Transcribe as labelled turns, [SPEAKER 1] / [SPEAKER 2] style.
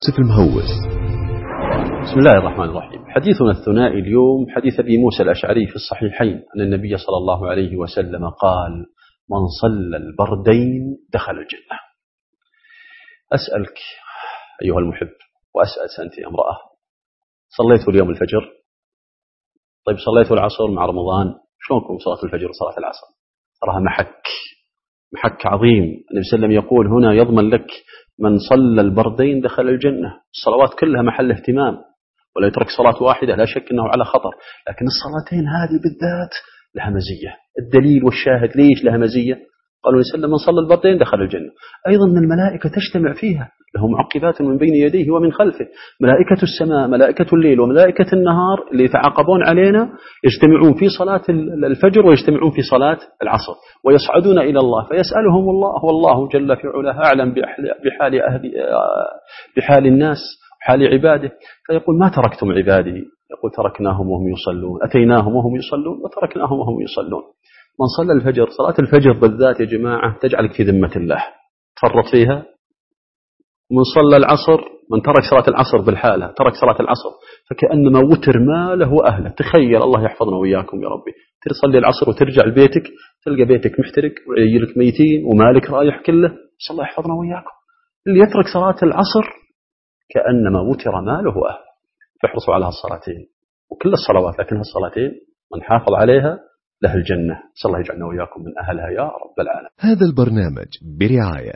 [SPEAKER 1] يوسف المهوس.
[SPEAKER 2] بسم الله الرحمن الرحيم. حديثنا الثنائي اليوم حديث أبي موسى الأشعري في الصحيحين أن النبي صلى الله عليه وسلم قال: من صلى البردين دخل الجنة. أسألك أيها المحب وأسألك أنت امرأة، صليت اليوم الفجر؟ طيب صليت العصر مع رمضان؟ شلونكم صلاة الفجر وصلاة العصر؟ تراها محك عظيم. النبي صلى الله عليه وسلم يقول هنا يضمن لك من صلى البردين دخل الجنة. الصلوات كلها محل اهتمام، ولا يترك صلاة واحدة لا شك أنه على خطر، لكن الصلاتين هذه بالذات لها مزية. الدليل والشاهد ليش لها مزية؟ قالوا وسلم من صلى البردين دخل الجنة. أيضا الملائكة تجتمع فيها، له معقبات من بين يديه ومن خلفه، ملائكة السماء ملائكة الليل وملائكة النهار اللي يتعاقبون علينا، يجتمعون في صلاة الفجر ويجتمعون في صلاة العصر ويصعدون إلى الله فيسألهم الله، والله جل في علاه أعلم بحال الناس حال عباده، فيقول ما تركتم عبادي؟ يقول تركناهم وهم يصلون، أتيناهم وهم يصلون وتركناهم وهم يصلون. من صلى الفجر، صلاة الفجر بالذات يا جماعة تجعلك في ذمة الله، تفرط فيها. من صلى العصر، من ترك صلاة العصر بالحالة، ترك صلاة العصر فكأنما وتر ماله وأهله. تخيل، الله يحفظنا وإياكم يا ربي، تصلي العصر وترجع لبيتك تلقى بيتك محترق وعيالك ميتين ومالك رايح كله. بس الله يحفظنا وإياكم. اللي يترك صلاة العصر كأنما وتر ماله وأهله. فاحرصوا على هالصلاتين وكل الصلوات، لكن هالصلاتين من حافظ عليها له الجنة. صلى الله يجعلنا وإياكم من أهلها يا رب العالمين.
[SPEAKER 1] هذا البرنامج برعاية